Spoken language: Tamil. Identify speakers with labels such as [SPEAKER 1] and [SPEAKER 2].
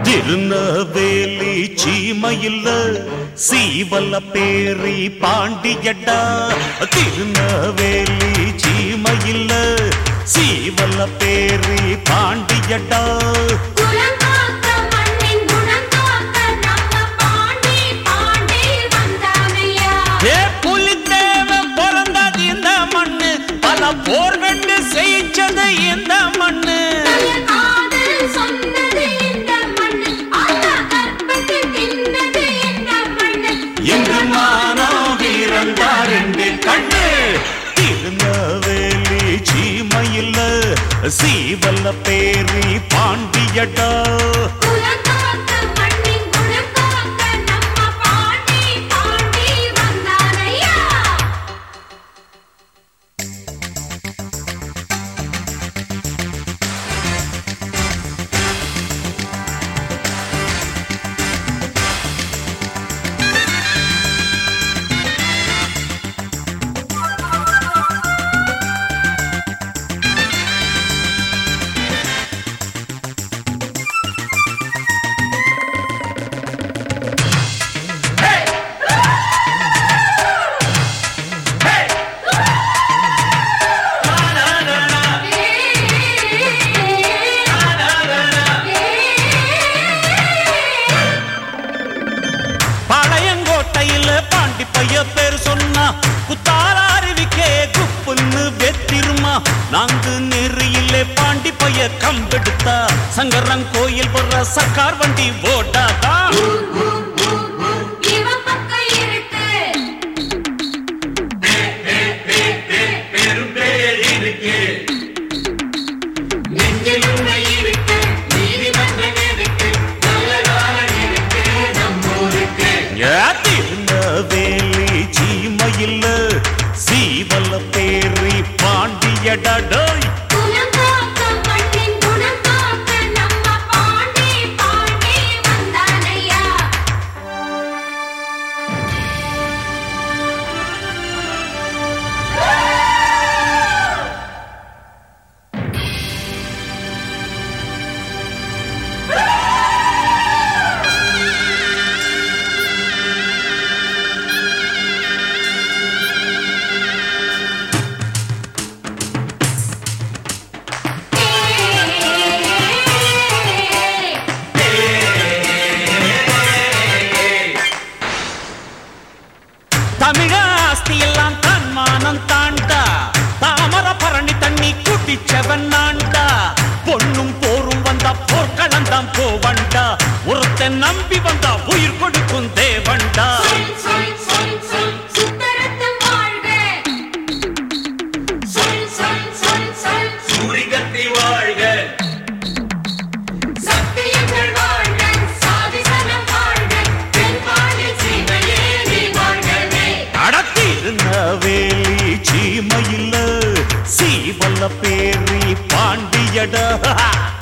[SPEAKER 1] திருநவேலி சீமையில் சீவல பேரி பாண்டியடா. திருநவேலி சீமையில் சீவல பேரி பாண்டியடா. பிறந்தது இந்த மண்ணு, பல போர் வென்று செய்ச்சது இந்த மண்ணு. இங்கு மானோ வீரந்தாரெண்டு கண்ணு. திருநவேலி சீமையில் சீவல பேரி பாண்டியடா. பாண்டி பைய பேர் சொன்னா குத்தாரிவிக்கே குப்புன்னு வெத்திருமா. நாங்கு நெறியிலே பாண்டி பைய கம்பெடுத்தா சங்கரன் கோயில் போடுற சர்க்கார் வண்டி ஓட்டாதா. திருநவேலி சீமையில் சீவல பேரி பாண்டியடா. தமிழ ஆஸ்தி எல்லாம் தான் மானம் தாண்டா. தாமர பரணி தண்ணி குட்டிச்சவன் நான்டா. பொண்ணும் போரும் வந்தா போர்க்களந்தான் போவண்டா. ஒருத்தன் நம்பி வந்தா உயிர் கொடுக்கும் தேவண்டா. திருநவேலி சீமையில் சீவல பேரி பாண்டியடா.